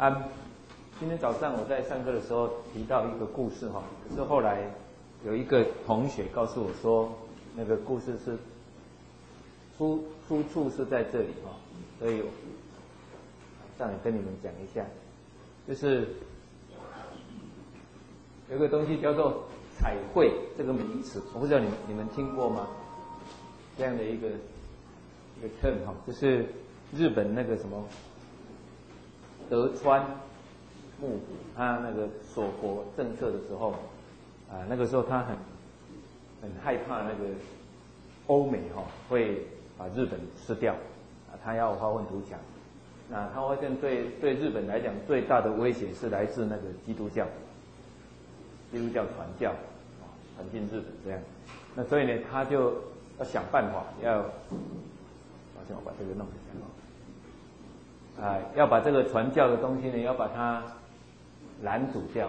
今天早上我在上课的时候提到一个故事哈，可是后来有一个同学告诉我说，那个故事是出处是在这里哈，所以上来跟你们讲一下，就是有个东西叫做彩绘这个名词，我不知道你们听过吗？这样的一个 term 哈，就是日本那个什么德川幕府他那个锁国政策的时候，那个时候他很害怕那个欧美会把日本吃掉，他要发愤图强。那他发现对日本来讲最大的威胁是来自那个基督教传教，传进日本这样。那所以呢，他就要想办法我把这个弄一下要把这个传教的东西呢，要把它拦阻掉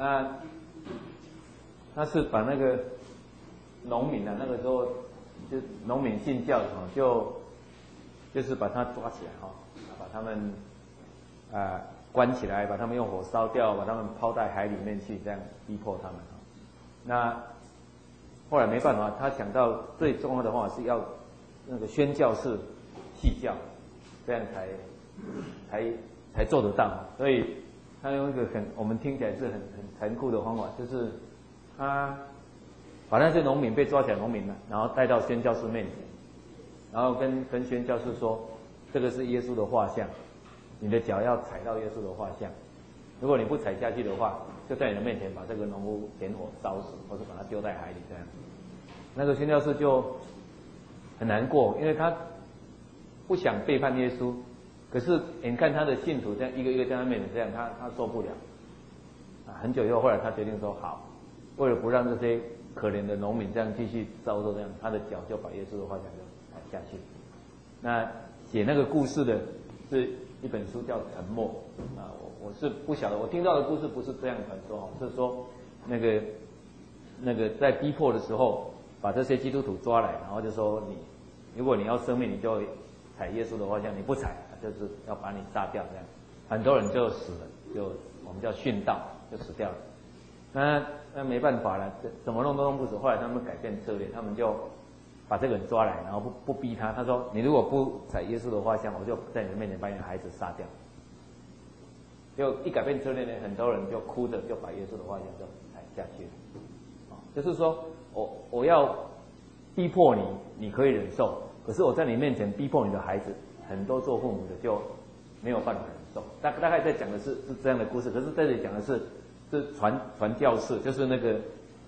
他是把那个农民那个时候就农民信教就是把他抓起来把他们关起来，把他们用火烧掉，把他们抛在海里面去，这样逼迫他们那后来没办法，他想到最重要的方法是要那个宣教士弃教，这样才做得到。所以他用一个我们听起来是很残酷的方法，就是他把那些农民被抓起来农民然后带到宣教士面前，然后跟宣教士说，这个是耶稣的画像，你的脚要踩到耶稣的画像，如果你不踩下去的话，就在你的面前把这个农夫点火烧死，或是把它丢在海里这样。那个宣教士就很难过，因为他不想背叛耶稣，可是眼看他的信徒这样一个一个在他面前这样，他受不了很久以后，后来他决定说好，为了不让这些可怜的农民这样继续遭受这样，他的脚就把耶稣的画像就踩下去。那写那个故事的是一本书叫《沉默》我是不晓得，我听到的故事不是这样传说是说那个在逼迫的时候，把这些基督徒抓来，然后就说如果你要生命，你就踩耶稣的画像，你不踩，就是要把你杀掉这样。很多人就死了，我们叫殉道，就死掉了。那没办法了，怎么弄都弄不死。后来他们改变策略，他们就把这个人抓来，然后不逼他。他说：“你如果不踩耶稣的画像，我就在你的面前把你的孩子杀掉。”就一改变策略呢，很多人就哭着就把耶稣的画像就踩下去了。就是说我要逼迫你，你可以忍受，可是我在你面前逼迫你的孩子，很多做父母的就没有办法忍受。大概在讲的是这样的故事，可是这里讲的是传教士，就是那个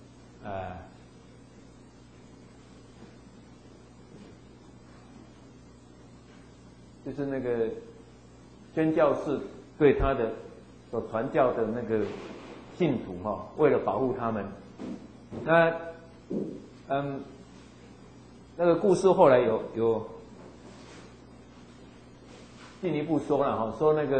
就是那个宣教士对他的所传教的那个信徒为了保护他们，那个故事后来有进一步说了说那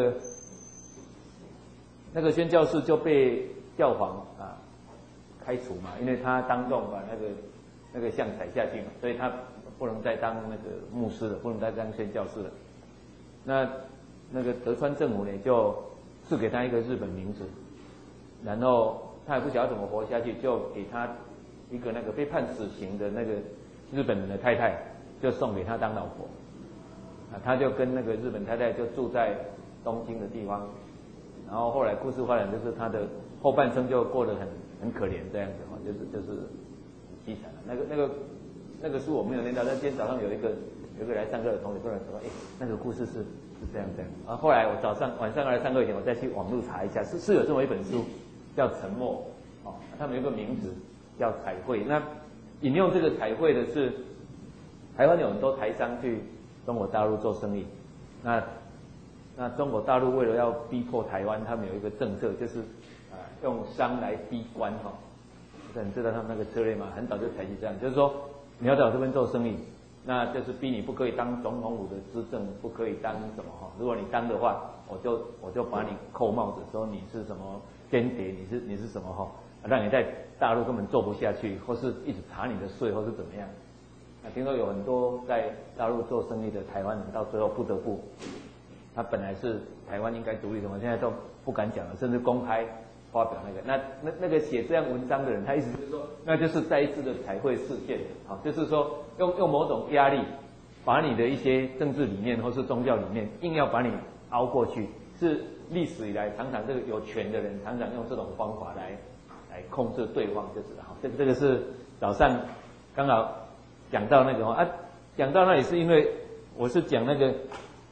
个宣教士就被教皇开除嘛，因为他当众把那个像踩下去嘛，所以他不能再当那个牧师了，不能再当宣教士了。那个德川政府呢，就赐给他一个日本名字，然后他也不晓得怎么活下去，就给他一个那个被判死刑的那个日本人的太太，就送给他当老婆。他就跟那个日本太太就住在东京的地方，然后后来故事发展就是他的后半生就过得很可怜这样子就是很凄惨的。那个书我没有念到，但今天早上有一个来上课的同学突然说，那个故事是这样。然后后来我晚上来上课以前，我再去网络查一下，是有这么一本书叫《沉默》他们有一个名字叫彩绘。那引用这个彩绘的是台湾有很多台商去中国大陆做生意，那中国大陆为了要逼迫台湾，他们有一个政策，就是用商来逼官你知道他们那个策略吗？很早就采取这样，就是说你要在我这边做生意，那就是逼你不可以当总统府的资政，不可以当什么如果你当的话，我就把你扣帽子，说你是什么间谍，你是什么让你在大陆根本做不下去，或是一直查你的税，或是怎么样。听说有很多在大陆做生意的台湾人，到最后不得不他本来是台湾应该独立的，我现在都不敢讲了，甚至公开发表那个写这样文章的人，他意思就是说，那就是再一次的彩绘事件，好，就是说用某种压力，把你的一些政治理念或是宗教理念，硬要把你凹过去，是历史以来常常这个有权的人常常用这种方法来控制对方，就是好，这个是早上刚好讲到那个讲到那里是因为我是讲那个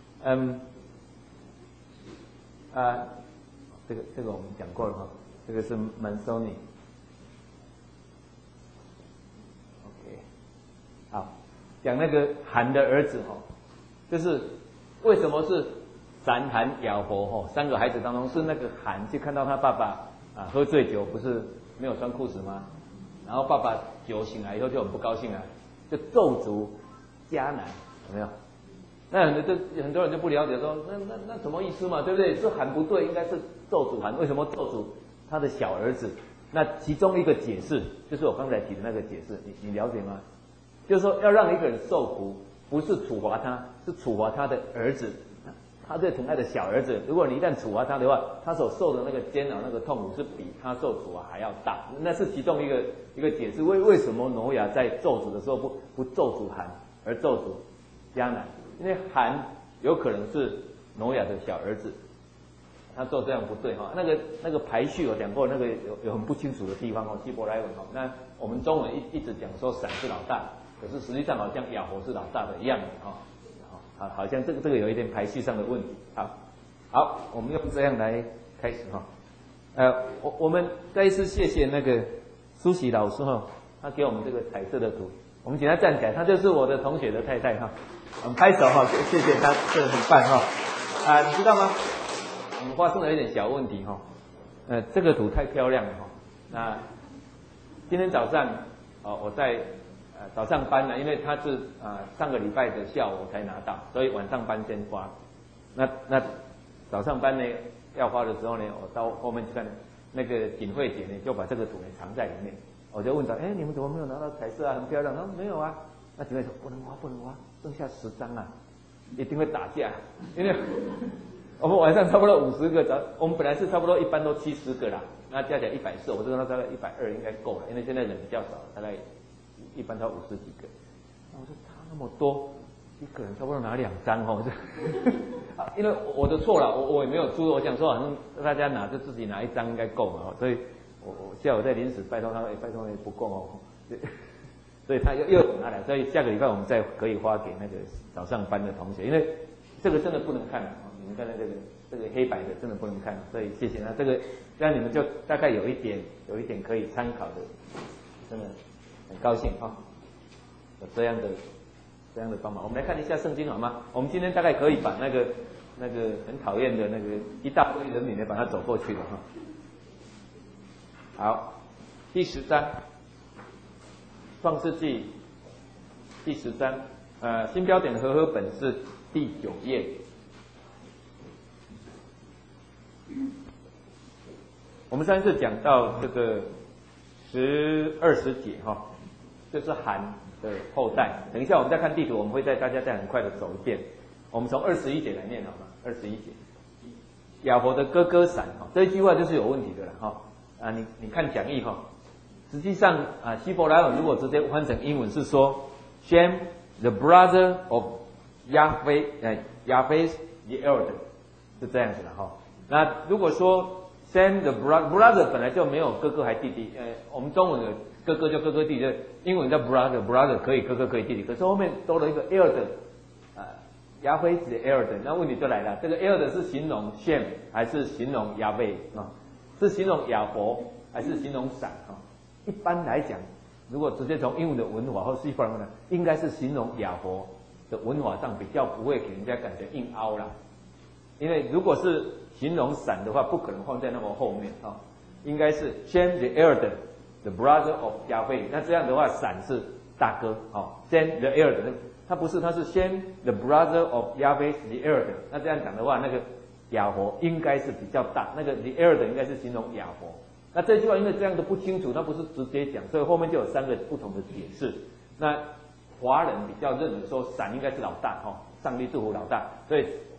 这个我们讲过了哈，这个是Manzoni。OK， 好，讲那个韩的儿子哈，就是为什么是闪、韩、雅、佛哈三个孩子当中是那个韩去看到他爸爸喝醉酒不是没有穿裤子吗？然后爸爸酒醒来以后就很不高兴啊，就咒诅迦南，有没有？那很多人就不了解说，那什么意思嘛，对不对？是韩不对，应该是咒诅韩，为什么咒诅他的小儿子？那其中一个解释就是我刚才提的那个解释，你了解吗？就是说要让一个人受苦，不是处罚他，是处罚他的儿子，他最疼爱的小儿子。如果你一旦处罚他的话，他所受的那个煎熬、那个痛苦是比他受处罚还要大。那是其中一个解释。为什么挪亚在咒诅的时候不咒诅韩，而咒诅迦南？因为韩有可能是挪亚的小儿子，他做这样不对哈。那个排序我讲过，那个有很不清楚的地方哦，希伯来文哦。那我们中文一直讲说闪是老大，可是实际上好像雅佛是老大的样子哈。好像这个有一点排序上的问题。好，我们用这样来开始哈。我们再一次谢谢那个苏喜老师哈，他给我们这个彩色的图，我们请他站起来，他就是我的同学的太太哈。我们拍手哈，谢谢他，这很棒哈。你知道吗？我们发生了一点小问题哈。这个图太漂亮了哈。那今天早上我在早上班呢，因为他是上个礼拜的下午我才拿到，所以晚上班先发。那早上班呢要发的时候呢，我到后面去看那个景惠姐呢，就把这个图呢藏在里面。我就问他，你们怎么没有拿到彩色啊？很漂亮。他说没有啊。那景惠说不能挖，剩下10张啊，一定会打架。因为我们晚上差不多50个，我们本来是差不多一般都70个啦，那加起来140，我这个大概120应该够了，因为现在人比较少，大概一般都50几个。我说差那么多，一个人差不多拿2张哦，因为我的错了，我也没有出，我想说好像大家拿就自己拿1张应该够嘛，所以我下午在临时拜托他，拜托不够哦。所以他又拿来，所以下个礼拜我们再可以发给那个早上班的同学，因为这个真的不能看你们看到这个黑白的真的不能看，所以谢谢他，这个让你们就大概有一点可以参考的，真的很高兴有这样的帮忙。我们来看一下圣经好吗？我们今天大概可以把那个很讨厌的那个一大堆人名呢把它走过去了好，第10章。创世纪第10章，新标点和合本是第9页。我们上一次讲到这个20节就是韩的后代。等一下我们再看地图，我们会大家再很快的走一遍。我们从21节来念好吗？21节，亚伯的哥哥闪这一句话就是有问题的了你看讲义实际上希伯来文如果直接换成英文是说 Shem the brother of Yahweh the elder 是这样子的那如果说 Shem the brother 本来就没有哥哥还弟弟，我们中文的哥哥就哥哥弟弟，英文叫 brother 可以哥哥可以弟弟，可是后面多了一个 elder Yahweh the elder， 那问题就来了，这个 elder 是形容 Shem 还是形容 Yahweh 是形容亚伯还是形容闪一般来讲，如果直接从英文的文法或西方文呢，应该是形容亚伯的文法上比较不会给人家感觉硬凹啦。因为如果是形容闪的话，不可能放在那么后面应该是 Shem the elder, the brother of Yahweh。那这样的话，闪是大哥Shem the elder， 他不是，他是 Shem the brother of Yahweh the elder。那这样讲的话，那个亚伯应该是比较大，那个 the elder 应该是形容亚伯。那这句话因为这样都不清楚，他不是直接讲，所以后面就有3个不同的解释。那华人比较认为说闪应该是老大上帝祝福老大，所以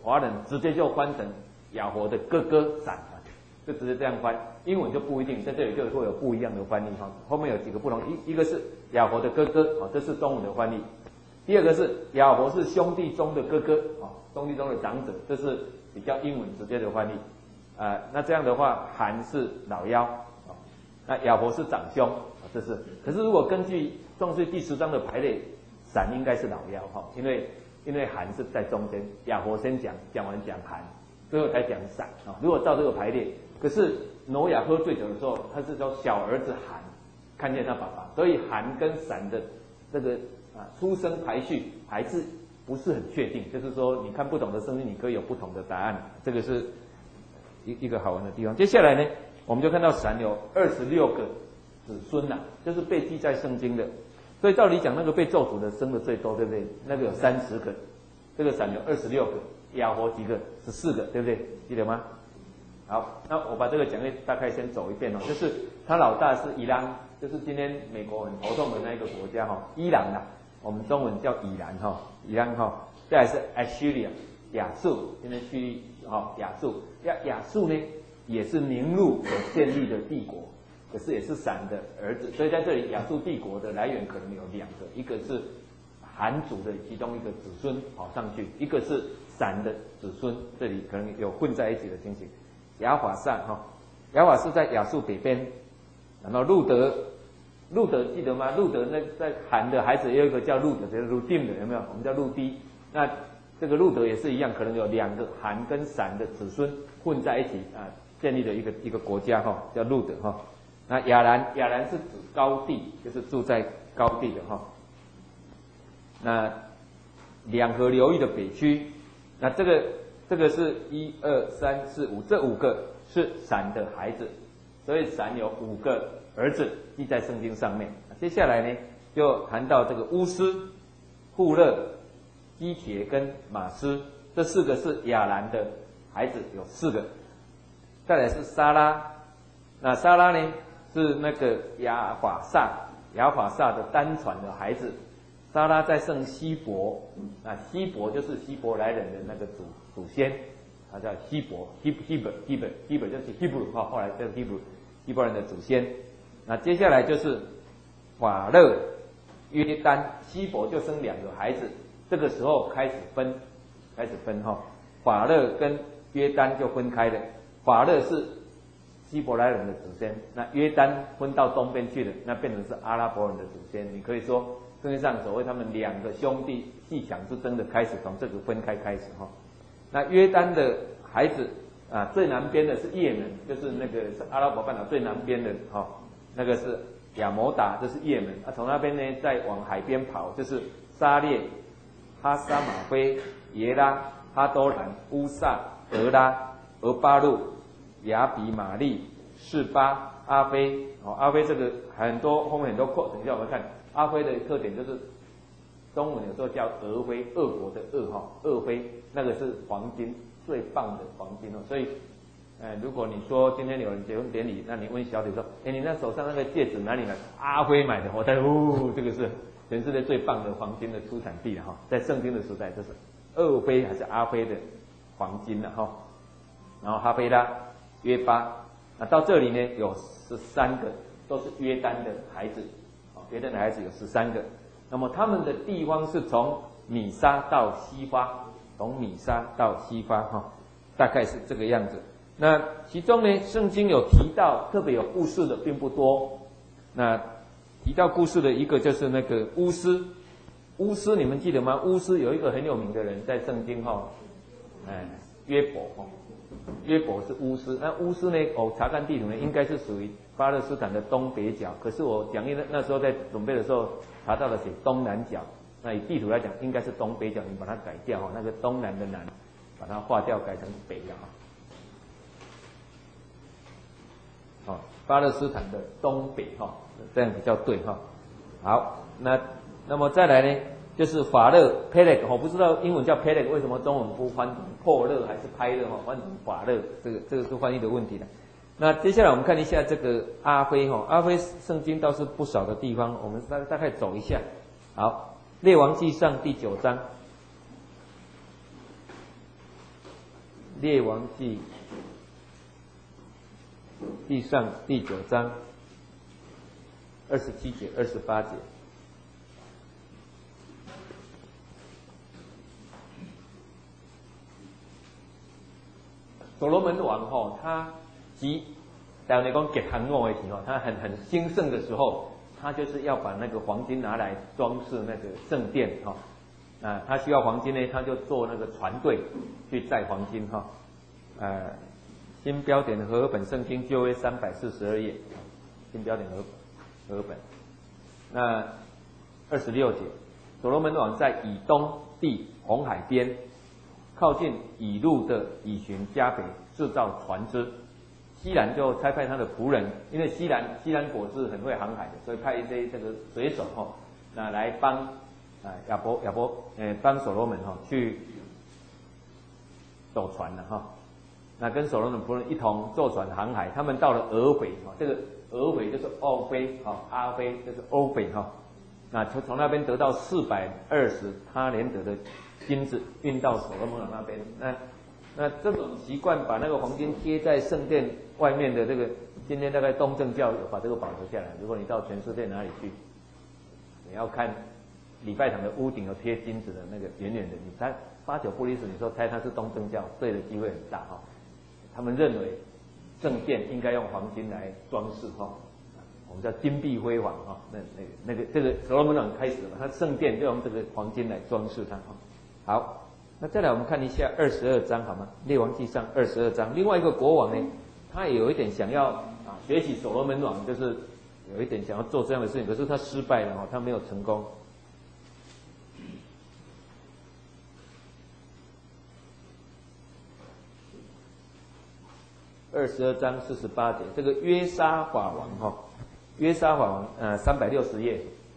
华人直接就翻成亚伯的哥哥闪，就直接这样翻。英文就不一定，在这里就会有不一样的翻译哈。后面有几个不同，一个是亚伯的哥哥，这是中文的翻译。第二个是亚伯是兄弟中的哥哥，兄弟中的长者，这是比较英文直接的翻译。那这样的话，韩是老幺，那亚伯是长兄，这是。可是如果根据宋氏第10章的排列，闪应该是老幺哈，因为韩是在中间，亚伯先讲完讲韩，最后才讲闪啊。如果照这个排列，可是挪亚喝醉酒的时候，他是说小儿子韩看见他爸爸，所以韩跟闪的这个出生排序还是不是很确定，就是说你看不同的圣经，你可以有不同的答案，这个是一个好玩的地方。接下来呢，我们就看到闪有26个子孙呐，就是被记在圣经的。所以照理讲，那个被咒诅的生的最多，对不对？那个有30个，这个闪有26个，亚伯几个？14个，对不对？记得吗？好，那我把这个讲义大概先走一遍就是他老大是伊朗，就是今天美国很头痛的那一个国家伊朗啦，我们中文叫以兰伊朗再来是 Assyria 亚述，今天叙利亚述，亚述呢也是宁录所建立的帝国，可是也是闪的儿子，所以在这里亚述帝国的来源可能有2个，一个是韩族的其中一个子孙跑上去，一个是闪的子孙，这里可能有混在一起的情形。亚法萨亚法是在亚述北边，然后路德记得吗？路德那在韩的孩子也有一个叫路德，就是路定的，有没有？我们叫路低。那这个路德也是一样，可能有2个韩跟闪的子孙混在一起建立了一个国家叫路德那亚兰是指高地，就是住在高地的那两河流域的北区，那这个是1、2、3、4、5，这5个是闪的孩子，所以闪有5个儿子记在圣经上面。接下来呢，就谈到这个乌斯、户勒、基帖跟马斯，这4个是亚兰的孩子，有4个。再来是撒拉，那撒拉呢是那个亚法萨的单传的孩子。撒拉在圣希伯，希伯就是希伯来人的那个祖先，他叫希伯 ，Hebrew 就是 Hebrew 后来叫 希伯人的祖先。那接下来就是法勒、约丹，希伯就生2个孩子，这个时候开始分法勒跟约丹就分开了。法勒是希伯来人的祖先，那约丹分到东边去了，那变成是阿拉伯人的祖先。你可以说圣经上所谓他们2个兄弟戏抢之争的开始，从这个分开开始那约丹的孩子最南边的是也门，就是那个是阿拉伯半岛最南边的那个是亚摩达，这是也门。从那边呢再往海边跑，就是沙列、哈沙马菲、耶拉、哈多兰、乌萨、俄拉、俄巴路、亚比玛利、示巴、阿非。阿非这个很多后面很多课，等一下我们看阿非的特点就是中文有时候叫俄非，俄国的俄非，那个是黄金，最棒的黄金所以如果你说今天有人结婚典礼，那你问小姐说，你那手上那个戒指哪里买？阿非买的，我猜这个是全世界最棒的黄金的出产地了在圣经的时代，这是俄非还是阿非的黄金了然后哈菲拉、约巴，到这里呢有13个，都是约丹的孩子，约丹的孩子有13个。那么他们的地方是从米沙到西发，大概是这个样子。那其中呢，圣经有提到特别有故事的并不多。那提到故事的一个就是那个乌斯，你们记得吗？乌斯有一个很有名的人在圣经约伯是乌斯。那乌斯呢，查看地图呢，应该是属于巴勒斯坦的东北角。可是我讲义那时候在准备的时候查到了写东南角，那以地图来讲，应该是东北角，你把它改掉那个东南的南，把它划掉改成北的巴勒斯坦的东北这样比较对好，那么再来呢，就是法勒 Peleg， 我不知道英文叫 Peleg， 为什么中文不翻破勒还是拍勒翻成法勒，这个是翻译的问题了。那接下来我们看一下这个阿非阿非圣经倒是不少的地方，我们大概走一下。好，列王纪上第9章， 列王记第上第9章27节、28节。所罗门王他台湾讲给韩国的时候，他很兴盛的时候，他就是要把那个黄金拿来装饰那个圣殿他需要黄金呢，他就做那个船队去载黄金新标点和合本圣经旧约342页，新标点和合本。那26节，所罗门王在以东地红海边，靠近以路的以寻加北制造船只。西兰就差派他的仆人，因为西兰国是很会航海的，所以派一些这个水手那来帮帮所罗门去走船了那跟所罗门仆人一同坐船航海，他们到了俄斐这个俄斐就是欧非阿非就是欧斐那从那边得到420他连得的金子，运到所罗门王那边。那这种习惯把那个黄金贴在圣殿外面的这个，今天大概东正教有把这个保留下来。如果你到全世界哪里去，你要看礼拜堂的屋顶有贴金子的那个，远远的，你猜8九不离十，你说猜它是东正教，对的机会很大他们认为圣殿应该用黄金来装饰我们叫金碧辉煌这个所罗门王开始了，他圣殿就用这个黄金来装饰它好。那再来我们看一下22章好吗？列王记上22章，另外一个国王呢，他也有一点想要学习所罗门王，就是有一点想要做这样的事情，可是他失败了他没有成功。22章48节，这个约沙法王约沙法王360页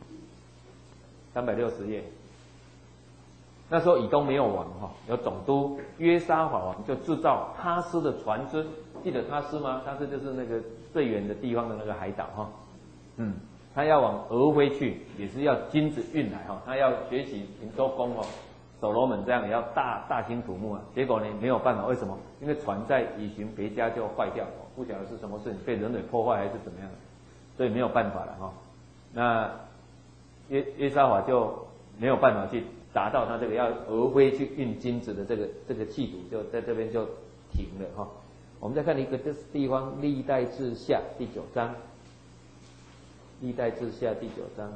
，360页。那时候以东没有王有总督约沙法王就制造他施的船只，记得他施吗？他施就是那个最远的地方的那个海岛他要往俄斐去，也是要金子运来他要学习做工所罗门这样也要大兴土木结果呢没有办法，为什么？因为船在以寻别家就坏掉不晓得是什么事情，被人类破坏还是怎么样，所以没有办法了那约沙法就没有办法去达到他这个要俄斐去运金子的这个企图，就在这边就停了我们再看一个地方，历代志下第9章，历代志下第9章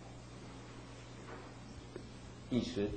第10节。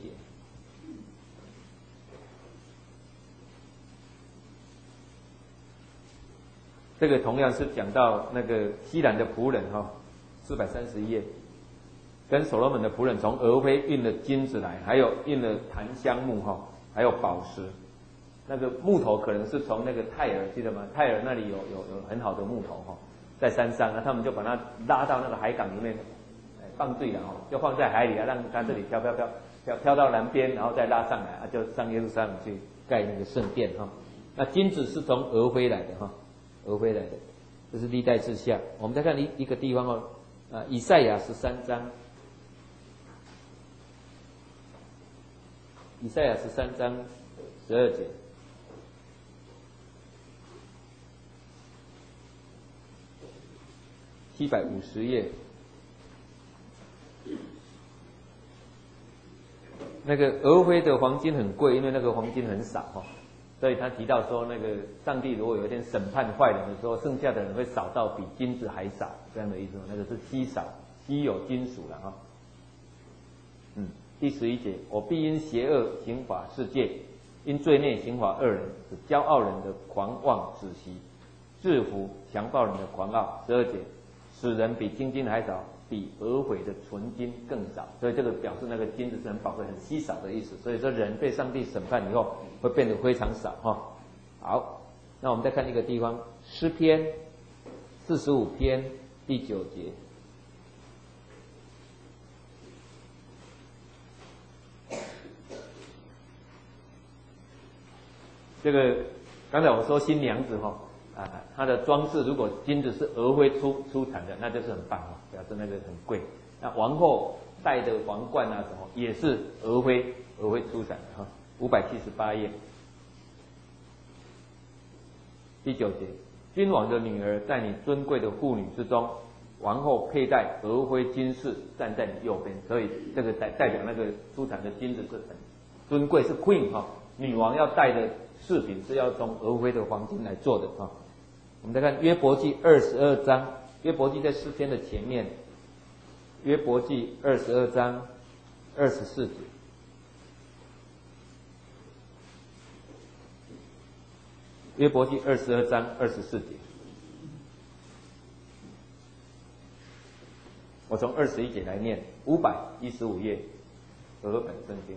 这个同样是讲到那个西兰的仆人431页。跟所罗门的仆人从俄斐运了金子来，还有运了檀香木还有宝石。那个木头可能是从那个泰尔，记得吗？泰尔那里有很好的木头在山上他们就把它拉到那个海港里面放醉了就放在海里让它这里飘到南边，然后再拉上来就上耶路撒冷去盖那个圣殿那金子是从俄斐来的俄斐来的，这是历代志下。我们再看一个地方以赛亚13章。以赛亚13章12节，750页。那个俄斐的黄金很贵，因为那个黄金很少所以他提到说，那个上帝如果有一天审判坏人的时候，剩下的人会少到比金子还少，这样的意思那个是稀有金属了第11节，我必因邪恶刑罚世界，因罪孽刑罚恶人，使骄傲人的狂妄止息，制服强暴人的狂傲。12节，使人比金金还少，比俄斐的纯金更少。所以这个表示那个金子是很宝贵、很稀少的意思。所以说人被上帝审判以后，会变得非常少好，那我们再看一个地方，诗篇45篇第9节。这个刚才我说新娘子她的装饰如果金子是俄斐出产的，那就是很棒表示那个很贵。那王后戴的皇冠什么也是俄斐出产的578页。 第9节，君王的女儿在你尊贵的妇女之中，王后佩戴俄辉金饰，站在你右边。所以这个代表那个出产的金子是很尊贵，是 queen 哈，女王要戴的饰品是要从俄辉的黄金来做的哈。我们再看约伯记22章，约伯记在诗篇的前面，约伯记22章24节。约伯记22章24节，我从21节来念，515页，和合本圣经。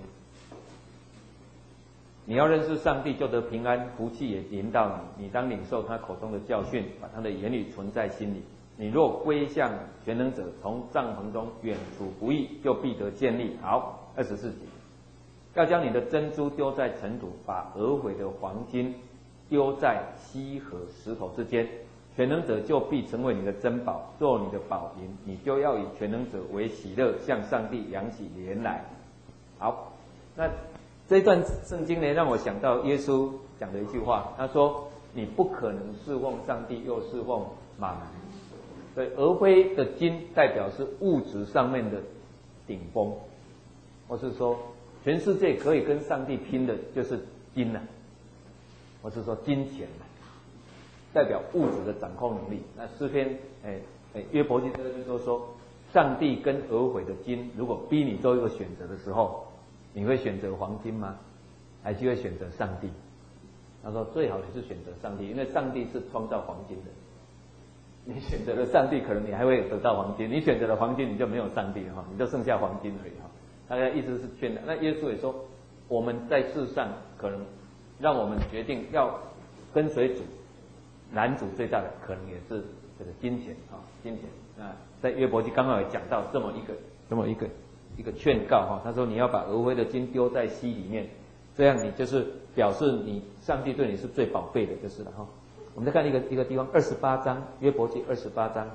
你要认识上帝，就得平安，福气也临到你。你当领受他口中的教训，把他的言语存在心里。你若归向全能者，从帐篷中远除不义，就必得建立。好，24节，要将你的珍珠丢在尘土，把讹毁的黄金丢在溪和石头之间，全能者就必成为你的珍宝，做你的宝银。你就要以全能者为喜乐，向上帝扬起脸来。好，那这一段圣经呢，让我想到耶稣讲的一句话，他说：“你不可能侍奉上帝又侍奉马门。”所以，俄辉的金代表是物质上面的顶峰，或是说，全世界可以跟上帝拼的就是金呐。或是说金钱，代表物质的掌控能力。那诗篇，约伯记这就说，上帝跟讹毁的金，如果逼你做一个选择的时候，你会选择黄金吗？还是会选择上帝？他说最好你是选择上帝，因为上帝是创造黄金的。你选择了上帝，可能你还会得到黄金；你选择了黄金，你就没有上帝了哈，你就剩下黄金而已哈。大概意思是劝的。那耶稣也说，我们在世上可能。让我们决定要跟随主，男主最大的可能也是这个金钱啊，金钱。那在约伯记刚好也讲到这么一个劝告哈，他说你要把讹灰的金丢在溪里面，这样你就是表示你上帝对你是最宝贝的，就是了哈。我们再看一个地方，28章约伯记28章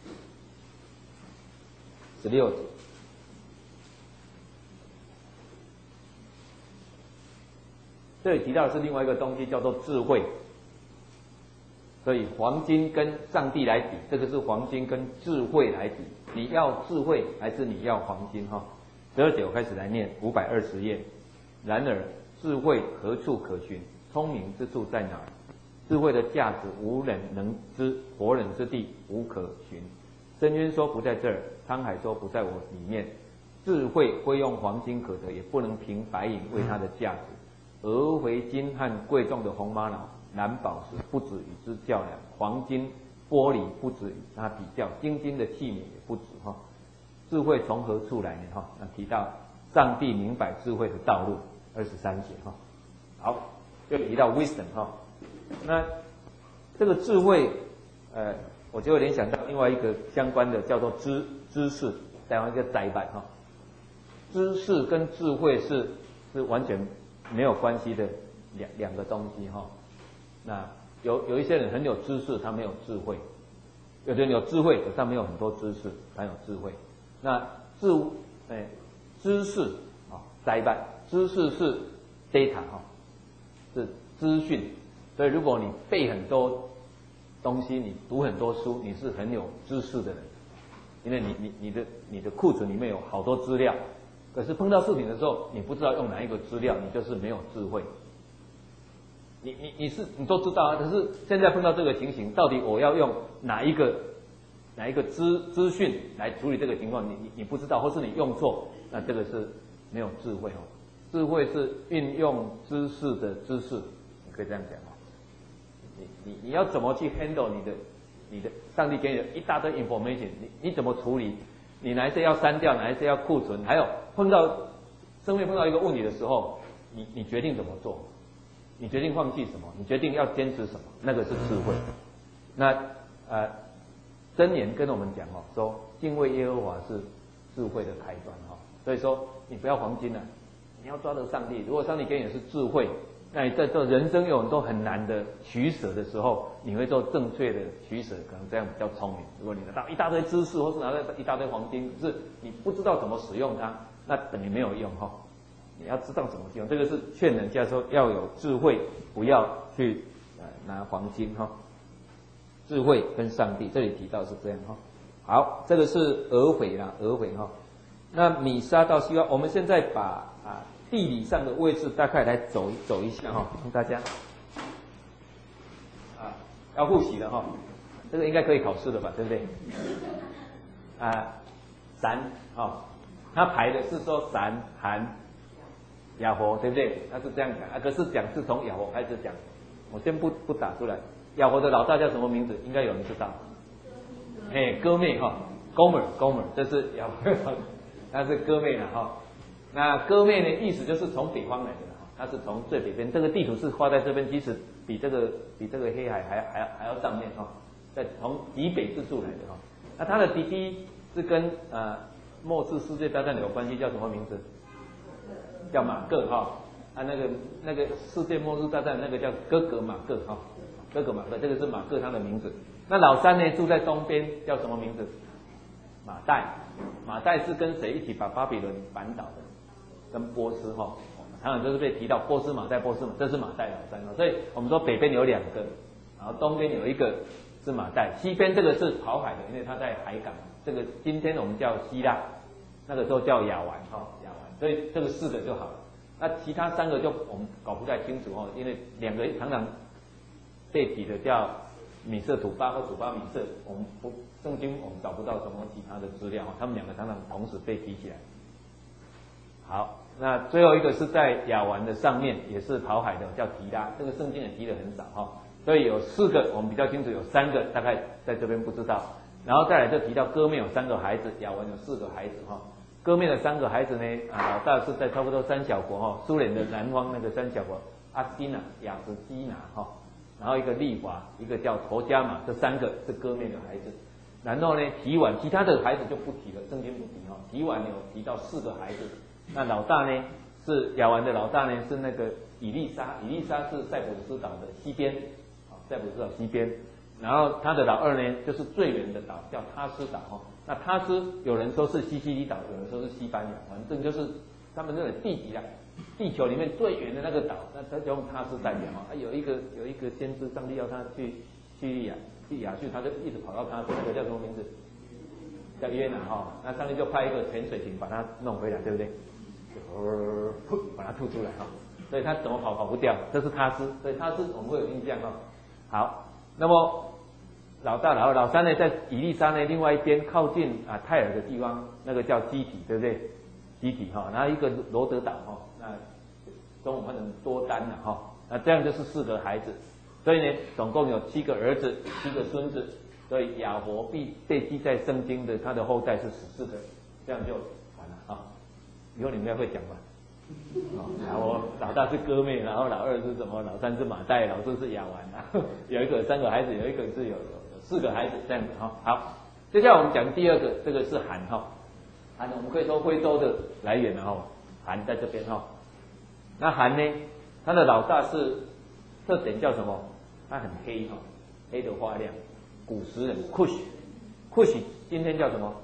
16节。这里提到的是另外一个东西，叫做智慧。所以黄金跟上帝来比，这个是黄金跟智慧来比。你要智慧还是你要黄金？哈，12节我开始来念520页。然而智慧何处可寻？聪明之处在哪？智慧的价值无人能知，活人之地无可寻。深渊说不在这儿，沧海说不在我里面。智慧会用黄金可得，也不能凭白银为它的价值。俄回金和贵重的红玛瑙、蓝宝石不止与之较量，黄金、玻璃不止与它比较，精金的器皿也不止哈。智慧从何处来呢？哈，那提到上帝明白智慧的道路，23节哈。好，又提到 wisdom 哈。那这个智慧，我就联想到另外一个相关的叫做知识，台湾一个载板哈。知识跟智慧是完全没有关系的两个东西哈。那有一些人很有知识，他没有智慧；有的人有智慧，可是他没有很多知识，他有智慧。那知识啊，载板，知识是 data 哈，是资讯。所以如果你背很多东西，你读很多书，你是很有知识的人，因为你的库存里面有好多资料。可是碰到事情的时候，你不知道用哪一个资料，你就是没有智慧。你都知道啊，可是现在碰到这个情形，到底我要用哪一个资讯来处理这个情况，你不知道，或是你用错，那这个是没有智慧哦。智慧是运用知识的知识，你可以这样讲哦。你要怎么去 handle 你的上帝给你的一大堆 information， 你怎么处理？你哪一些要删掉，哪一些要库存？还有生命碰到一个问题的时候，你决定怎么做？你决定放弃什么？你决定要坚持什么？那个是智慧。那箴言跟我们讲哦，说敬畏耶和华是智慧的开端哈。所以说你不要黄金了，你要抓得上帝。如果上帝给你的是智慧，那你在做人生有很多很难的取舍的时候，你会做正确的取舍，可能这样比较聪明。如果你拿到一大堆知识，或是拿到一大堆黄金，可是你不知道怎么使用它，那等于没有用哈。你要知道怎么用，这个是劝人家说要有智慧，不要去拿黄金哈，智慧跟上帝，这里提到是这样哈。好，这个是俄斐啦，俄斐哈。那米沙到西瓜，我们现在把地理上的位置大概来走一下哈，让大家要复习了哈。这个应该可以考试的吧，对不对？闪他排的是说闪韩雅佛，对不对？他是这样讲可是讲是从雅佛开始讲，我先不打出来。雅佛的老大叫什么名字？应该有人知道。哥妹哈，Gomer，这是雅佛，那是哥妹了哈。那哥妹呢，意思就是从北方来的哈，它是从最北边。这个地图是画在这边，其实比这个黑海还要上面哈，在从极北之处来的哈。那他的弟弟是跟末次世界大战有关系，叫什么名字？叫马各哈。那个世界末日大战那个叫哥格马各哈，哥格马各，这个是马各他的名字。那老三呢，住在东边，叫什么名字？马代。马代是跟谁一起把巴比伦扳倒的？跟波斯哈，常常就是被提到波斯马代，这是马代老三所以我们说北边有两个，然后东边有一个是马代，西边这个是跑海的，因为他在海港。这个今天我们叫希腊，那个时候叫亚湾亚湾，所以这个4个就好了。那其他3个就我们搞不太清楚因为2个常常被提的叫米色土巴或土巴米色，我们圣经我们找不到什么其他的资料他们2个常常同时被提起来。好，那最后一个是在亚湾的上面，也是跑海的，叫提拉，这个圣经也提的很少所以有4个我们比较清楚，有3个大概在这边不知道。然后再来就提到哥妹有3个孩子，亚湾有4个孩子哥妹的3个孩子呢老大是在差不多3小国苏联的南方那个3小国阿基纳、雅什基纳然后一个利华，一个叫陀加马，这3个是哥妹的孩子。然后呢提完其他的孩子就不提了，圣经不提提完有提到4个孩子。那老大呢是亚湾的老大呢是那个以利沙是塞浦路斯岛的西边塞浦路斯岛西边。然后他的老二呢就是最远的岛叫他斯岛那他斯有人说是西西里岛，有人说是西班牙，反正就是他们认为地球里面最远的那个岛，那他就用他斯代表有一个先知，上帝要他去亚述，他就一直跑到他斯，那个叫什么名字？叫约拿那上帝就派一个潜水艇把他弄回来，对不对？把他吐出来所以他怎么跑不掉，这是他斯，所以他斯我们会有印象好，那么老大、老二、老三呢，在以利沙呢另外一边靠近泰尔的地方，那个叫基体，对不对？基体然后一个罗德岛那中文翻成多丹那这样就是4个孩子，所以呢总共有7个儿子，7个孙子，所以亚伯被记在圣经的他的后代是14个，这样就完了以后你们应该会讲吧？然后老大是哥妹，然后老二是什么？老三是马代，老四是亚湾有一个3个孩子，有一个是有4个孩子这样子好，接下来我们讲第2个，这个是韩韩我们可以说徽州的来源韩在这边那韩呢，他的老大是特点叫什么？他很黑黑的发亮，古时人 Kush 今天叫什么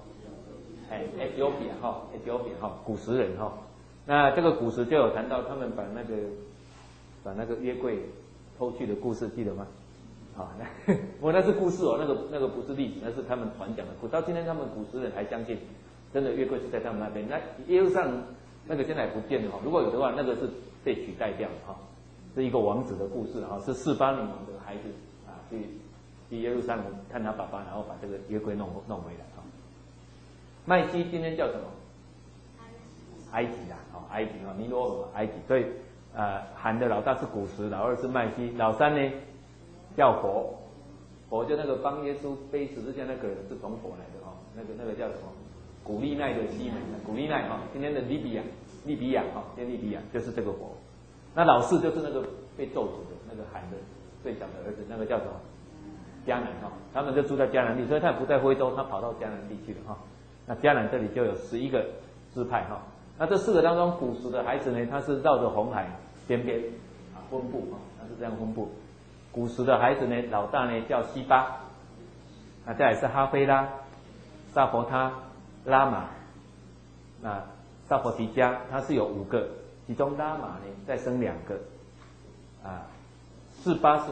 ？Ethiopia 古时人那这个古时就有谈到他们把那个约柜偷去的故事，记得吗？那是故事那个不是历史，那是他们传讲的故事。到今天他们古时人还相信，真的约柜是在他们那边。那耶路撒冷那个现在不见了如果有的话，那个是被取代掉了是一个王子的故事是48年王的孩子去耶路撒冷看他爸爸，然后把这个约柜弄回来麦西今天叫什么？埃及埃及尼罗尔埃及，所以韩的老大是古时，老二是麦西，老三呢叫佛就那个帮耶稣背十字架那个人是从佛来的那个叫什么？古利奈的西门，古利奈今天的利比亚今天利比亚就是这个佛。那老四就是那个被咒诅的那个韩的最小的儿子，那个叫什么？迦南他们就住在迦南地，所以他不在徽州，他跑到迦南地去了那迦南这里就有11个支派那这4个当中，古时的孩子呢，他是绕着红海边边分布他是这样分布。古时的孩子呢，老大呢叫西巴，那再来是哈菲拉、萨佛他、拉玛，那萨佛提加他是有5个，其中拉玛呢再生2个，48是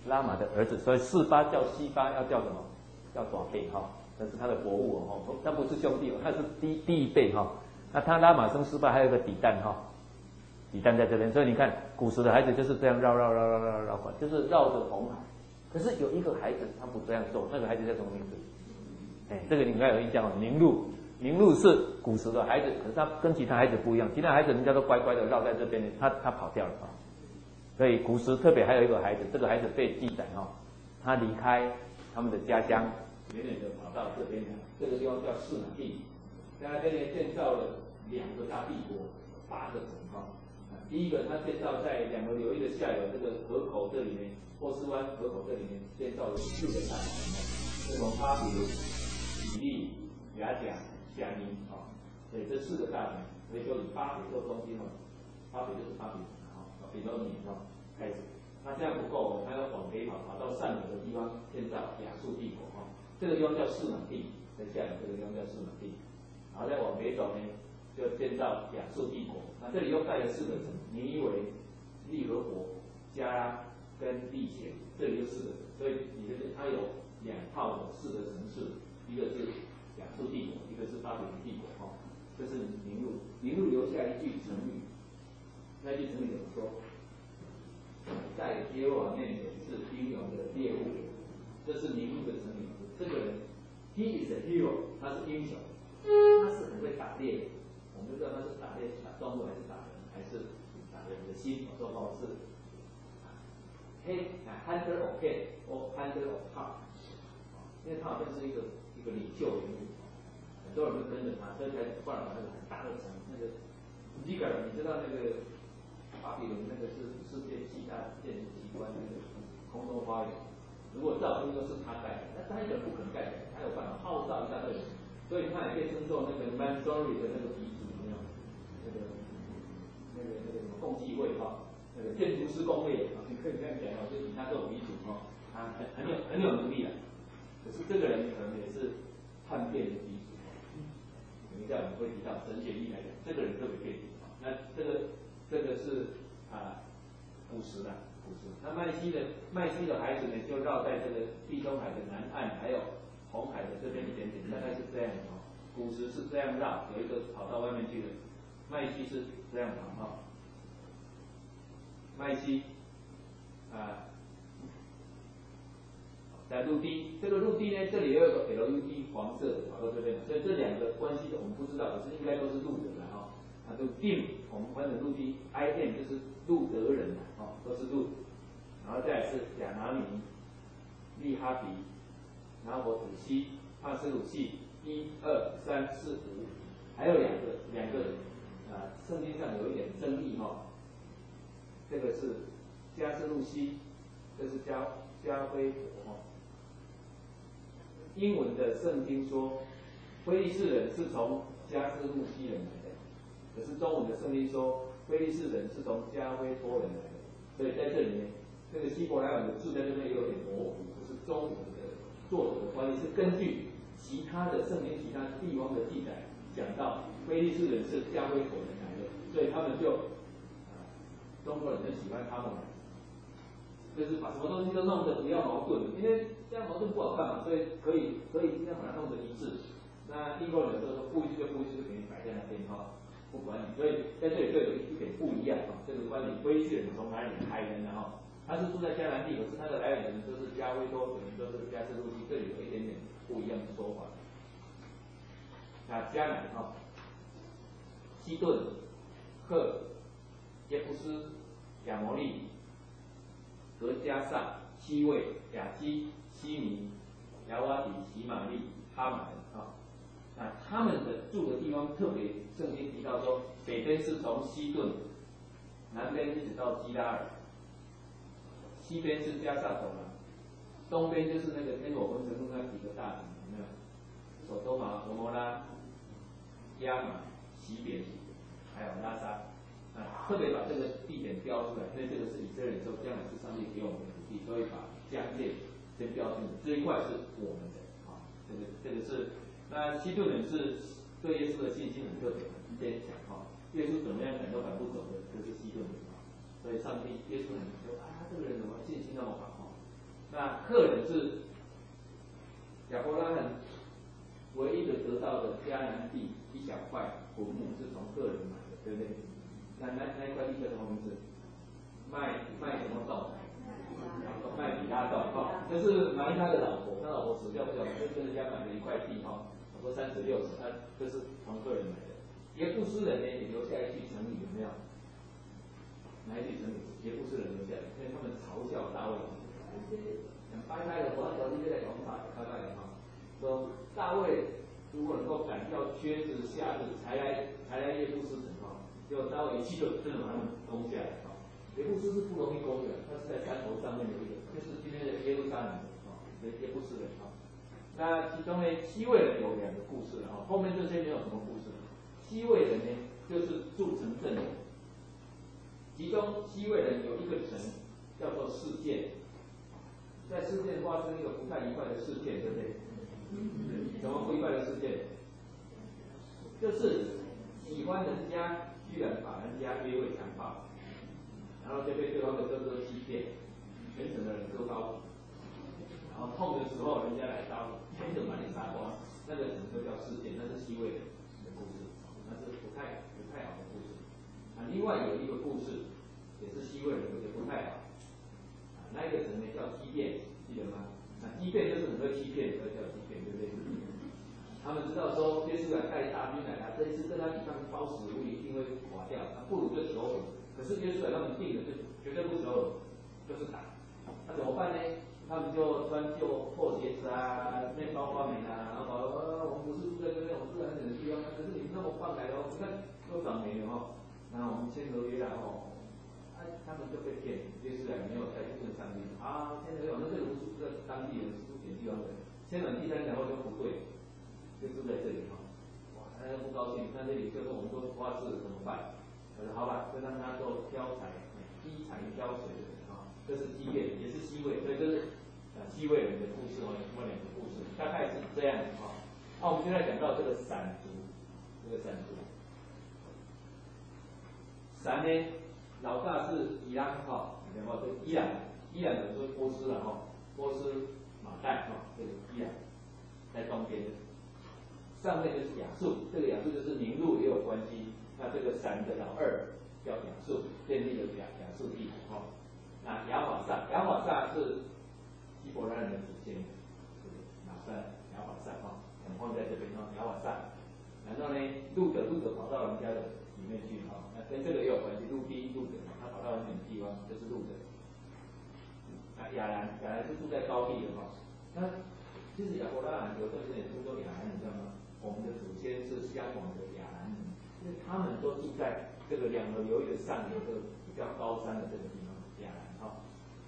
拉玛的儿子，所以示巴叫西巴，要叫什么？叫短辈哈，这是他的伯父哦，他不是兄弟哦，他是第一辈哈。那他拉玛生示巴，还有一个底旦哈，底旦在这边，所以你看古时的孩子就是这样绕，就是绕着红海。可是有一个孩子他不这样做，那个孩子叫什么名字？这个你应该有印象哦，宁禄。宁禄是古时的孩子，可是他跟其他孩子不一样，其他孩子人家都乖乖的绕在这边，他跑掉了啊。所以古时特别还有一个孩子，这个孩子被记载哈，他离开他们的家乡，远远的跑到这边来，这个地方叫示拿地，在那边呢建造了2个大帝国，8个城哈。第一个他建造在2个流域的下游，这个河口这里面，波斯湾河口这里面建造了4个大城，从巴比伦、比利、雅甲、夏尼啊，所以这4个大城，所以就以巴比做中心哦，巴比就是巴比伦啊，比罗尼啊开始。那这样不够，他要往北跑到上游的地方建造亚述帝国哈，这个地方叫示拿地，在下游这个地方叫示拿地，然后再往北走呢，就建造亚述帝国。那这里又盖了4个城，尼尼微、利和伯、加拉跟利贤，这里就4个城，所以你就是它有2套的4个城市，一个是亚述帝国，一个是巴比伦帝国哈，这是宁禄。宁禄留下一句成语，那句成语怎么说？在耶和华面前是英勇的猎物，这是宁禄的成语。这个人 ，he is a hero， 他是英雄，他是很会打猎的。我们不知道他是打猎打动物还是打人，还是打人的心。我说是 hunter of head or hunter of heart， 因为他好像是一个领袖人物，很多人都跟着他，所以才换了那个很大的城，那个基格尔，你知道那个巴比伦那个是世界7大建筑奇观，那个空中花园，如果照片都是他盖的，那他一个人不可能盖的，他有办法号召一大堆人，所以他也被称作那个 Mansory 的那个鼻祖，有没有？那个什么共济会哈，那个建筑师工会啊，你可以这样讲哦，就以他做鼻祖哈，他很有能力的。可是这个人可能也是叛变的鼻祖。等一下我们会提到神学意来讲，这个人特别变体。那这个是古时的古时。那麦西的孩子呢，就绕在这个地中海的南岸，还有红海的这边一点点，大概是这样的哦。古时是这样绕，有一个跑到外面去的，麦西是这样跑哈。麦西在陆地，这个陆地呢，这里也有个 LUD 黄色的跑到这边，所以这2个关系我们不知道，可是应该都是路德的哈。都定我们翻成陆地 ，IM 就是路德人哦，都是路。然后再来是亚拿尼、利哈比，然后土西、帕斯鲁系，1、2、3、4、5，还有两个圣经上有一点争议哈。这个是加斯路西，这是加菲伯哈。英文的圣经说，非利士人是从加斯路西人来的，可是中文的圣经说，非利士人是从加菲托人来的。所以在这里面，这个希伯来文的字在这边也有点模糊，可是中文的作者的翻译是根据其他的圣经、其他地方的记载，讲到非利士人是加菲托人来的，所以他们就中国人很喜欢他们，就是把什么东西都弄得不要矛盾，因为这样矛盾不好看嘛，所以可以尽量把它弄得一致。那英国人有时候说不一致就不一致，就给你摆在那边哈，不管你。所以在这里就有一点不一样哈，这个关于非利士人从哪里来的呢？哈，他是住在迦南地，可是他的来源人都是加菲多，可能都是加斯路西，这里有一点点不一样的说法。那迦南哈，西顿、赫、耶夫斯、亚摩利、格加萨、西魏、亚基、西尼、亚瓦底、喜玛利、哈马人啊。那他们的住的地方特别，圣经提到说，北边是从西顿，南边一直到基拉尔，西边是加萨走廊，东边就是那个天火焚城路那几个大城，有没有？索多玛、俄摩拉、亚玛、西边，还有拉萨。特别把这个地点标出来，因为这个是以色列人说将来是上帝给我们的土地，所以把疆界先标清楚，这一块是我们的啊。这个是，那西顿人是对耶稣的信心很特别，很坚强哈。耶稣怎么样赶都赶不走的，就是西顿人啊。所以上帝耶稣很说啊，这个人怎么信心那么好哈？ 那客人是亚伯拉罕唯一的得到的迦南地一小块坟墓是从客人买的，对不对？那一块地叫什么名字？卖什么洞？卖比拉洞哈，就是埋他的老婆，他老婆死掉不久，就跟人家买了一块地哈，我说36尺，他这是从客人买的。耶布斯人呢也留下一句成语，有没有？哪一句成语？耶布斯人留下来，因为他们嘲笑大卫，想掰开了我要条例在讲法，拜拜了哈。说大卫如果能够赶掉靴子、夏子，才来耶布斯城哈，结果大卫一气就真的把他们攻下来哈。耶布斯是不容易攻的，他是在山头上面的一个，就是今天的耶路撒冷啊，耶布斯人啊。那其中呢，西魏人有2个故事啊，后面这些没有什么故事。西魏人呢，就是筑城镇的，其中西魏人有一个城叫做事件，在事件发生一个不太愉快的事件，对不对？怎么不愉快的事件？就是喜欢人家居然把人家约会强暴。然后就被对方的哥哥欺骗，全城的人都高兴，然后痛的时候人家来刀，天就把你杀光，那个整个叫事件，那是西魏的故事，那是不太好的故事。另外有一个故事，也是西魏人也不太好，那一个城呢叫畸变，记得吗？畸变就是很会欺骗，所以叫畸变，对不对？他们知道说耶稣来带大军来了，这一次跟他抵抗包死无疑一定会垮掉，不如就求和。可是耶稣来他们定了，就绝对不求和，就是打。那怎么办呢？他们就穿旧破鞋子啊，面包花美啊，然后我们不是住在这边，我们住在很远的地方，可是你们那么放来哦，你看都长霉了哈。那我们签合约了哦，他们就被骗，耶稣来没有在问上帝啊，签合约，那这个不是这当地人是住远地方的，签完第3条后就不对，就住在这里哈。哇，大家不高兴，那这里就是我们说花式怎么办？我说好吧，就让他做挑柴，劈柴挑水的人啊，这是畸变，也是西魏，所以这是西魏人的故事哦，有2个故事，大概是这样子哈。那我们现在讲到这个闪族，闪呢，老大是伊朗哈，然后这伊朗人说波斯了哈，波斯马代哈，这个伊朗在东边，上面就是亚述，这个亚述就是宁路也有关系。那这个闪的老二叫亚述，建立了亚述帝国哈。那亚法萨是希伯来人的祖先，拿撒亚法萨哈，我们放在这边哈，亚法萨。然后呢，路德跑到人家的里面去哈，那跟这个也有关系，路德，他跑到很远的地方，就是路德。那亚兰是住在高地的哈。那其实亚伯拉罕有段时间也听说亚兰，你知道吗？我们的祖先是相往的亚兰人。因为他们都住在这个2河流域的上游，这个比较高山的这个地方，亚兰哈。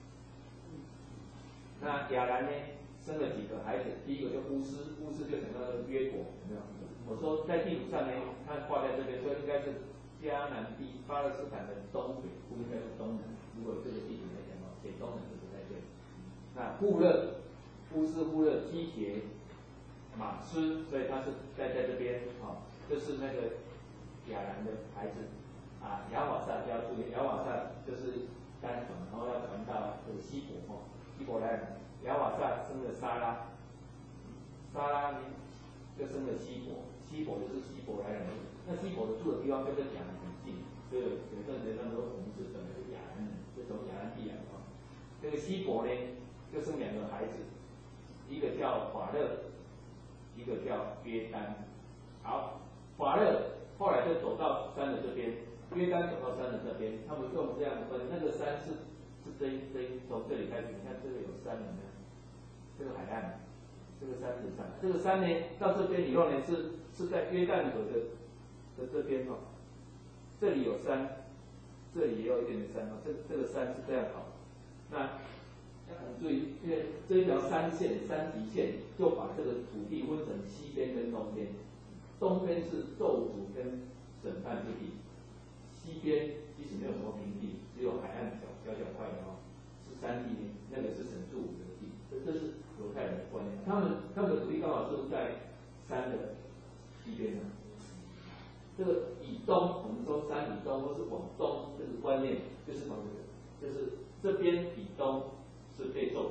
那亚兰呢，生了几个孩子？第一个叫乌斯就整个约国，有没有？我说在地图上呢，它画在这边，所以应该是迦南地巴勒斯坦的东北，不应该是东南。如果这个地图来讲哦，写东南是不太对。那乌斯、户勒、基捷、马斯，所以他是在这边啊，这是那个亚兰的孩子啊，亚法萨就要注意，亚法萨就是单传，然后要传到这个希伯来人。亚法萨生了撒拉呢就生了希伯就是希伯来人。那希伯的住的地方就跟亚兰很近，所以有一段时间他们说我们是本来是亚兰人，就从亚兰地来的。这个希伯呢就生2个孩子，一个叫法勒，一个叫约丹。好，法勒后来就走到山的这边，约丹走到山的这边，他们用这样分，那个山是从这里开始，你看这个有山有没有？这个海岸，这个山是山，这个山呢到这边以后呢是在约旦河的这边哦，这里有山，这里也有一点点山哦，这个山是这样好，那要很注意，因为这一条山极线就把这个土地分成西边跟东边。东边是咒诅跟审判之地，西边其实没有什么平地，只有海岸小块的哦，是山地，那个是神住的地，这是犹太人的观念。他们的土地刚好是在山的西边的。这个以东，我们说山以东或是往东，这个观念就是从这个，就是这边以东是被咒诅，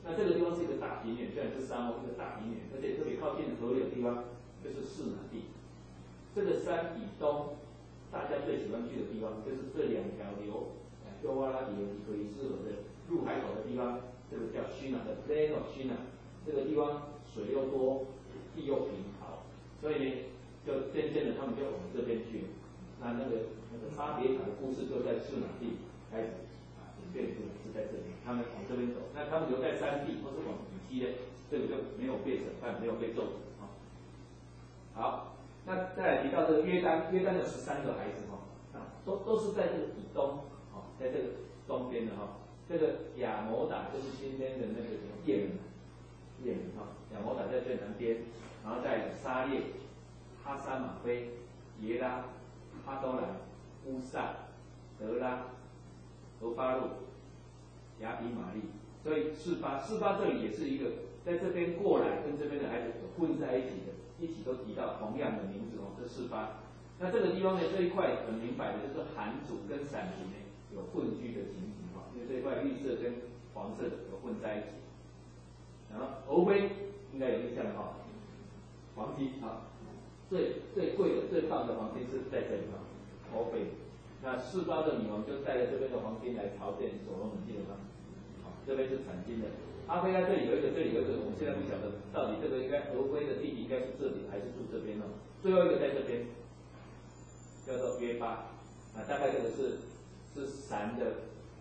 那这个地方是一个大平原，虽然是沙漠，一个大平原，而且特别靠近河流的地方就是士马地。这个山以东，大家最喜欢去的地方就是这两条流，幼发拉底和底格里斯河的入海口的地方，这个叫须纳的 Plain of Shinar， 这个地方水又多，地又平好，所以呢，就渐渐的他们就往这边去了。那个巴别塔的故事就在士马地开始演变出来，是在这里，他们往这边走，那他们留在山地或是往以西的，这个就没有被审判，没有被咒诅啊。好。那再来提到这个约旦，约旦有13个孩子都是在这个以东，在这个东边的这个亚摩达就是今天的那个也门亚摩达在最南边，然后再沙列、哈沙马菲、耶拉、哈多兰、乌萨、德拉、俄巴路、亚比玛利，所以示巴这里也是一个在这边过来跟这边的孩子混在一起的。一起都提到同样的名字这示巴。那这个地方呢，这一块很明白的就是韩族跟闪族呢有混居的情形因为这一块绿色跟黄色的有混在一起。然后欧菲应该有印象黄金最贵的最棒的黄金是在这里欧菲。那示巴的女王就带着这边的黄金来朝见所罗门，记得吗？这边是产金的。阿菲拉这里有一个，我们现在不晓得到底这个应该俄菲的弟弟应该是这里还是住这边最后一个在这边，叫做约巴大概这个是闪的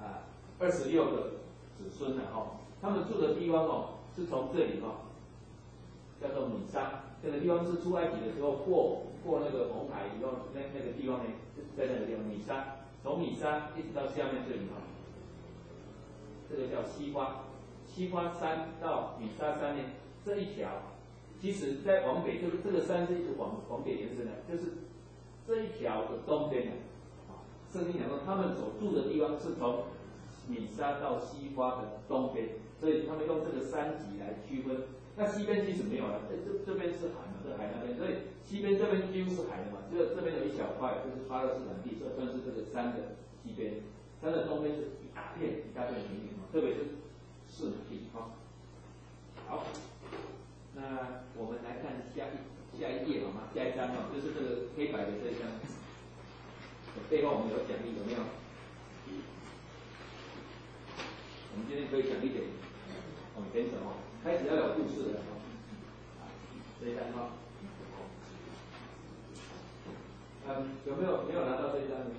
26个子孙他们住的地方是从这里叫做米沙，这个地方是出埃及的时候过那个红海以后，那个地方呢就是在那个地方米沙，从米沙一直到下面这里这个叫西瓜山到米沙山呢，这一条，其实在往北，这个山是一直往北延伸的，就是这一条的东边圣经讲说他们所住的地方是从米沙到西瓜的东边，所以他们用这个山级来区分。那西边其实没有了，这边是海嘛，这海那边，所以西边这边几乎是海的嘛，只有这边有一小块就是巴勒斯坦地，所以算是这个山的西边。山的东边是一大片平原特别是士马地好，那我们来看下一页好吗？下一章就是这个黑白的这一章，背后我们有讲义有没有？我们今天可以讲一点往前走开始要有故事了这一章有没有拿到这一章的？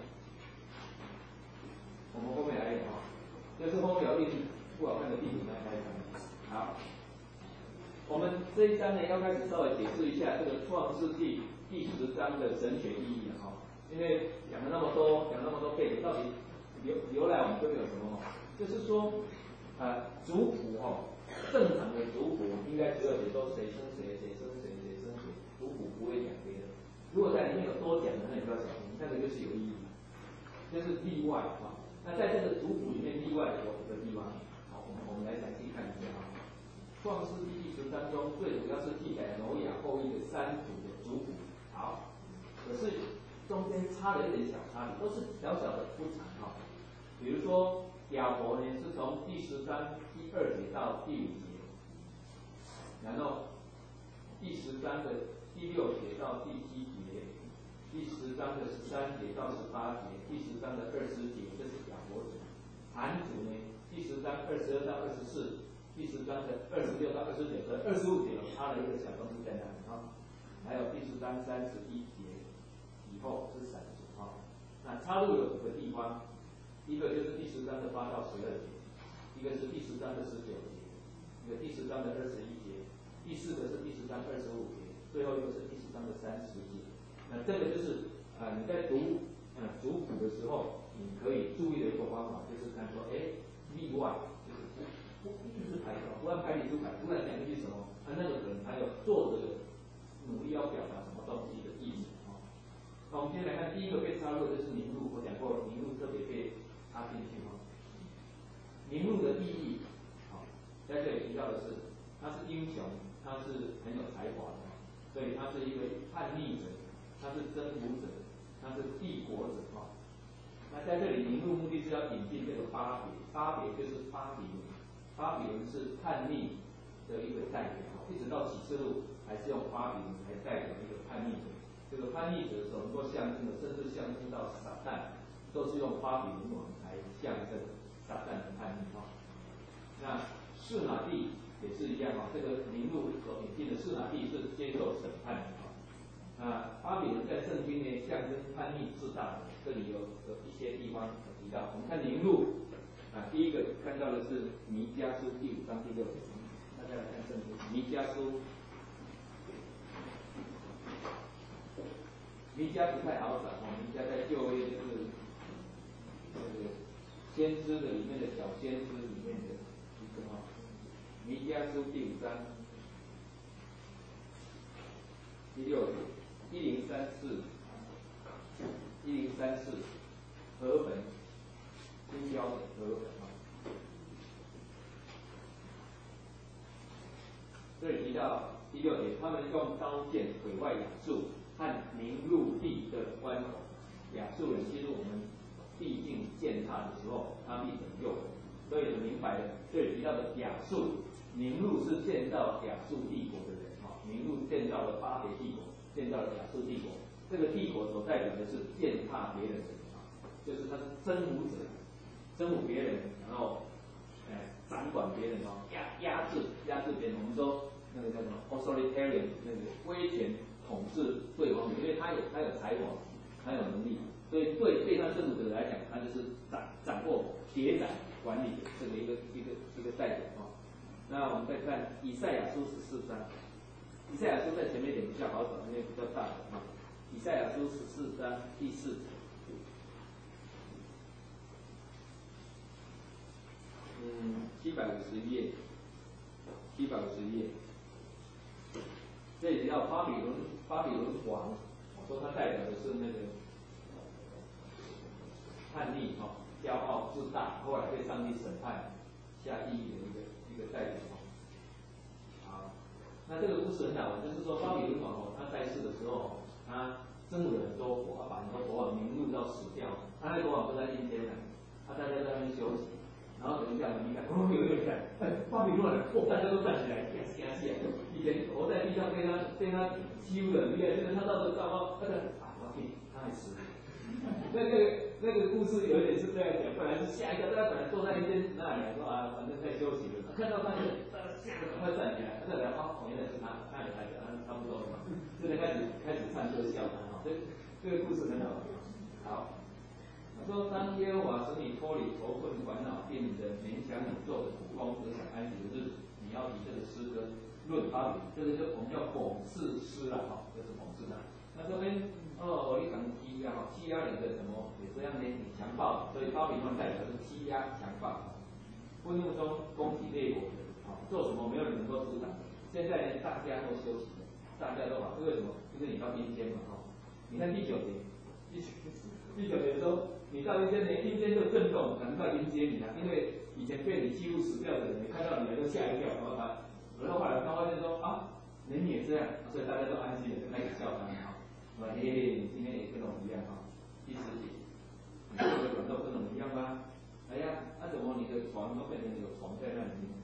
我们后面来就是后面有一不好看的地图来开场。好，我们这一章呢要开始稍微解释一下这个创世纪第10章的神学意义因为讲了那么多背景，到底由来我们这边有什么就是说族谱正常的族谱应该只有写说谁生谁，谁生谁，谁生谁，族谱不会讲别的。如果在里面有多讲的，那你就要小心，那个就是有意义的，这是例外那在这个族谱里面例外有5个地方，我们来详细看一下创世纪第10章中最主要是记载挪亚后裔的3组的族谱。好，可是中间差了一点小差别，都是小小的不长比如说亚伯呢是从第10章第2节到第5节，然后第10章的第6节到第7节，第10章的13节到18节，第10章的20节，这是亚伯族。韩族呢，第10章22到24，第10章的26到29和25节差了一个小东西在那里还有第10章31节以后是闪族那插入有5个地方。一个就是第10章的8到12节，一个是第10章的19节，一个第10章的21节，第4个是第10章25节，最后一个是第10章的30节。那这个就是你在读族谱的时候，你可以注意的一个方法，就是看说，例外就是不一定是排除，不按排比出牌，突然讲一句什么，那个可能还有作者的努力要表达什么东西的意思那我们先来看第一个被插入的就是名录，我讲过了，名录特别被插进去名录的意义在这里提到的是，他是英雄，他是很有才华的，所以他是一个叛逆者，他是征服者，他是帝国者那在这里名录目的是要引进这个巴别就是巴比伦， 巴比伦是叛逆的一个代表，一直到启示录还是用巴比伦来代表一个叛逆者。这个叛逆者的时候，能够象征的，甚至象征到撒旦，都是用巴比伦王来象征撒旦的叛逆哈。那示拿地也是一样哈，这个名录所引进的示拿地是接受审判的哈。那巴比伦在圣经呢象征叛逆自大的，这里有一些地方有提到。我们看名录啊，第一个看到的是弥迦书第5章第6节，大家来看圣经，弥迦书。弥迦不太好找哦，弥迦在旧约就是这个先知的里面的小先知里面的一个哈。弥迦书第5章第6节1034和本新标准和本啊。这里提到第6节，他们用刀剑毁坏亚述和宁录地的关口。亚述人进入我们地境践踏的时候，他必拯救。所以很明白的，这里提到的亚述，宁录是建造亚述帝国的人哈，宁录建造了巴别帝国，建造了亚述帝国。这个帝国所代表的是践踏别人的人啊，就是他是征服者，征服别人，然后掌管别人哦，压制别人。我们说那个叫什么 authoritarian， 那个威权统治对方，因为他有才华，他有能力，所以对被他征服者来讲，他就是掌握铁掌管理的这个一个代表哦。那我们再看以赛亚书14章，以赛亚书在前面一点比较好找，因为比较大的啊。以赛亚书14章第4节。751页，751页，这里提到巴比伦王，我说它代表的是那个叛逆哈、骄傲自大，后来被上帝审判下地狱的一个代表哈。好，那这个故事很好玩，就是说巴比伦王哦，他在世的时候，他征服了很多国，把很多国王名录到死掉，他那国王都在阴间呢，大家在那边休息。然后等一下，你看，有人看，巴比伦人，大家都站起来，以前活在地上被他欺负的很厉害，现在他到这糟糕，我要听，他还死。那个故事有一点是这样讲，本来是吓一跳，大家本来坐在一间那里说反正在休息了，看到他就吓得赶快站起来，再来原来是他也来的，差不多了嘛，现在开始唱歌笑他哈，这个故事很好。好。说当耶和华使你脱离愁困烦恼，并人勉强你做的苦工，得享安息的日子，你要以这个诗歌论巴比伦，这个就我们叫讽刺诗了哈，这是讽刺的。那这边你讲欺压人的什么也这样呢？你强暴，所以巴比伦代表是欺压强暴，愤怒中攻击列国的，做什么没有人能够阻挡。现在呢，大家都休息了，大家都好，为什么？因为你到阴间嘛哈。你看第9节，第9节说。你到阴间，连阴间就震动，难怪迎接你啊！因为以前被你欺负死掉的人，看到你来都吓一跳，然后后来他发现说人也这样，所以大家都安心的开始笑他哈。说你今天也跟我们一样哈。第10节，你这个软弱跟我们一样吗？哎呀，怎么你的床都变成有虫在那里面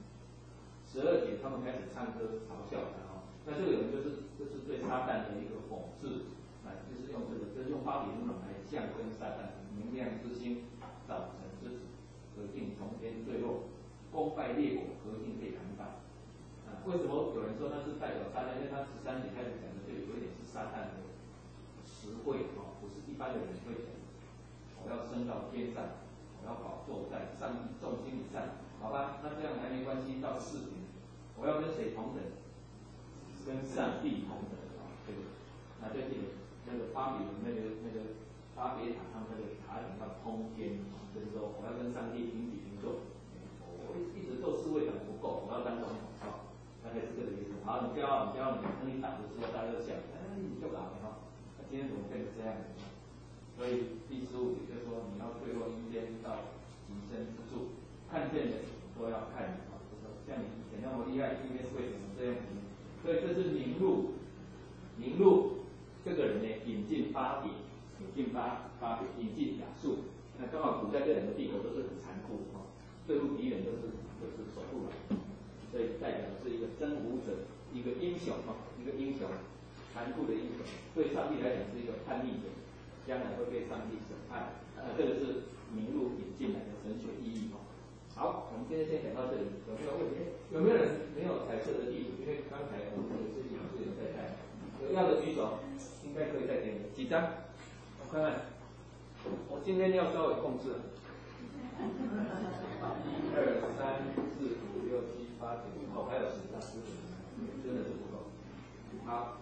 ？12节，他们开始唱歌嘲笑他哈。那这个人就是对撒旦的一个讽刺，就是用巴比伦来象征撒旦。明亮之星，早晨之子，可敬从天坠落，攻败列国，核心被砍倒。为什么有人说他是代表撒旦？因为他13节开始讲的就有一点是撒旦的实惠不是一般的人会讲。我要升到天上，我要宝座在上帝众星以上，好吧？那这样还没关系。到4节，我要跟谁同等？跟上帝同等这个，就记得那个巴比伦那个。巴别塔他们那个塔顶要通天，就是说我要跟上帝平起平坐。我一直做侍卫长不够，我要当总统大概是这个意思。好，你骄傲，等你打的时候，大家就想，你就打哈。今天怎么变成这样？所以第15节就说你要坠落阴间到极深之处，看见的都要看你就说像你以前那么厉害，今天是为什么这样子？所以这是宁录这个人呢引进巴比。引进亚述，那刚好古代这两个帝国都是很残酷对付敌人都是就是守护了，所以代表的是一个征服者，一个英雄一个英雄，残酷的英雄。对上帝来讲是一个叛逆者，将来会被上帝审判。这个是明路引进来的神学意义好，我们今天先讲到这里，有没有问题？有没有人没有彩色的地图？因为刚才我们有事情是有在带，有要的举手，应该可以再给你几张，我看看。我今天要稍微控制。1、2、3、4、5、6、7、8、9，还有10张，真的是不够。好，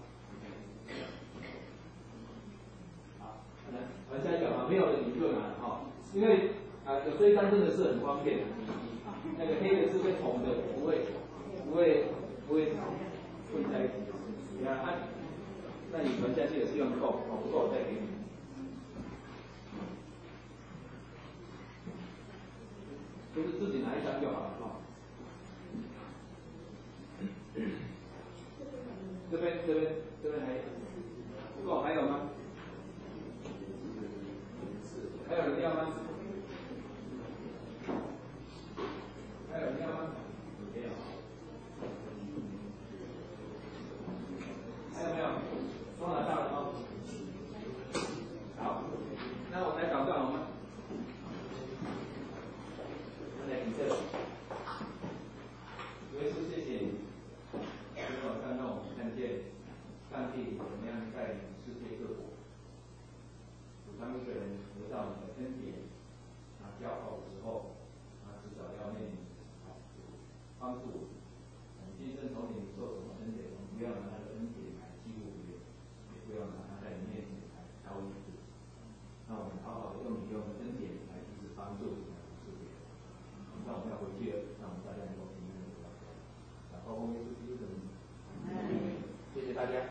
好，来下一个没有的你就拿因为有这一张真的是很方便的，那个黑的字跟红的不会混在一起。你看那你传下去也是用够，不够再给你。就是自己拿一张就好了这边还不够，还有吗？还有人要吗？还有人要吗？没有。还有没有？都拿到了吗？好，那我来祷告好吗？来比这个，耶稣谢谢你，今天晚上让我们看见上帝怎么样带领世界各国。当一个人得到你的恩典，骄傲的时候，至少要面临帮助我们。我们今生从你受什么恩典，我们不要拿他的恩典来欺负别人，也不要拿他在你面前来高一自己。那我们好好的用你给我们恩典来彼此帮助，来服侍别人。那我们要回去了，让我们大家能够平安的度过。然后耶稣基督的名，谢谢大家。